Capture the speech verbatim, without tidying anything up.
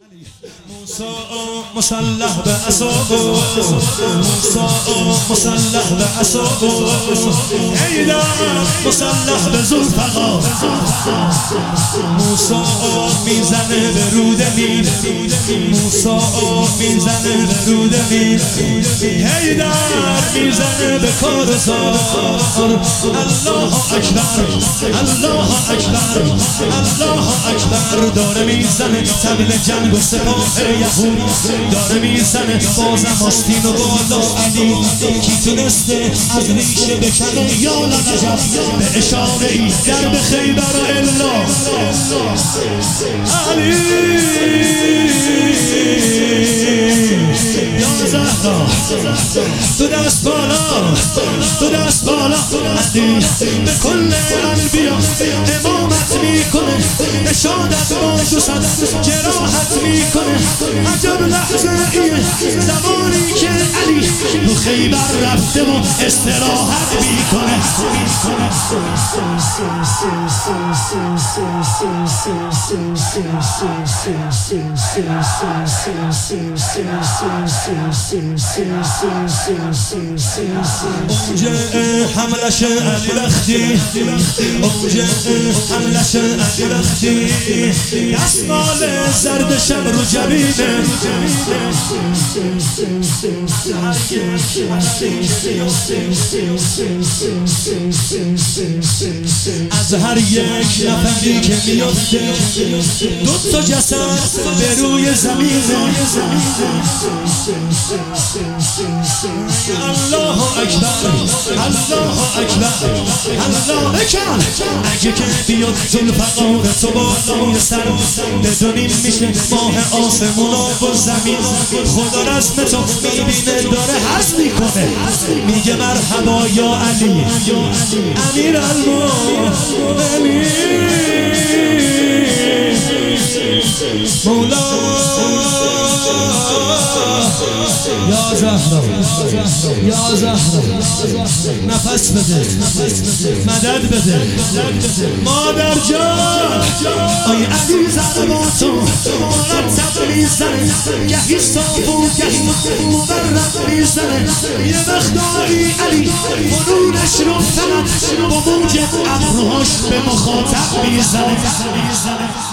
موسی مسلح به عصا، موسی مسلح به عصا، حیدر مسلح به ذوالفقار، موسی میزنه به رود نیل، موسی میزنه به رود نیل، حیدر میزنه به کارزار. الله اکبر، الله اکبر، الله اکبر. داره میزنه طبل جنگ و سپاه یهود، داره میزنه بازم آستین و بالا علی. کی تونسته از ریشه بکنه یا لنجب به اشاره ای در به خیبر الا علی. یا زهرا تو دست بالا، تو دست بالا. علی به کل انبیا امامت میکنه، اشادت باش و صد جراحت میکنه. عجب لحظه ایه زمانی که علی تو خیبر رفته و استراحت میکنه. اونجا حملش علی بختی، اونجا حملش علی بختی، دستمال زردشم رو جبینه. از هر یک نفری که میفته دو تا جسد به روی زمینه. الله اکبر، الله اکبر، الله اکبر. اگه که بیاد ذوالفقار تو بالای سر، بدونیم میشه ماه آسمونا و زمین. خدا رسم تو میبینه داره حس میکنه، میگه مرحبا یا علی امیر المؤمنین مولا. یا زهرا، یا زهرا نفس بده، مدد بده مادر جان. آی علی ضرباتو مرتب میزنه، گهی صاف و گهی مبرق میزنه. یه مقداری علی مرورش رو فقط با موج ابروهاش به مخاطب میزنه.